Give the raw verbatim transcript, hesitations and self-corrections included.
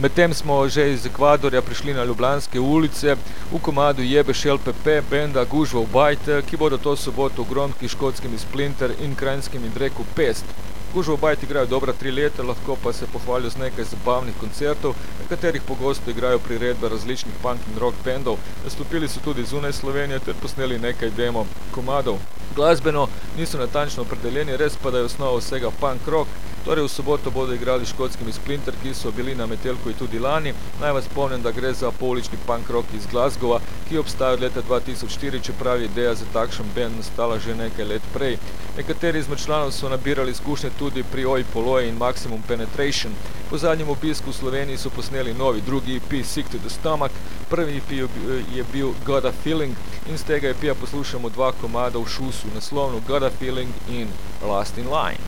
Medtem smo že iz Ekvadorja prišli na Ljubljanske ulice, v komadu Jebeš el pe pe benda Gužva v bajt, ki bodo to soboto v Gromki, Škotskimi Splinter in Kranjskimi Dreku Pest. Gužva v bajt igrajo dobra tri leta, lahko pa se pohvalijo z nekaj zabavnih koncertov, na katerih pogosto igrajo priredbe različnih punk in rock bendov. Nastopili so tudi zunaj Slovenije ter posneli nekaj demo komadov. Glasbeno niso natančno opredeljeni, res pa da je osnova vsega punk rock. Torej v soboto bodo igrali Škotskimi Splinter, ki so bili na Metelkovi tudi lani. Naj vas spomnim, da gre za poulični punk rock iz Glasgowa, ki obstaja od leta dva tisoč štiri, čeprav je ideja za takšen band nastala že nekaj let prej. Nekateri izmed članov so nabirali izkušnje tudi pri Oi Polloi in Maximum Penetration. Po zadnjem obisku v Sloveniji so posneli novi drugi E P Sick to the Stomach, prvi E P je bil Got a Feeling in z tega E P-ja poslušamo dva komada v šusu, naslovno Got a Feeling in Last in Line.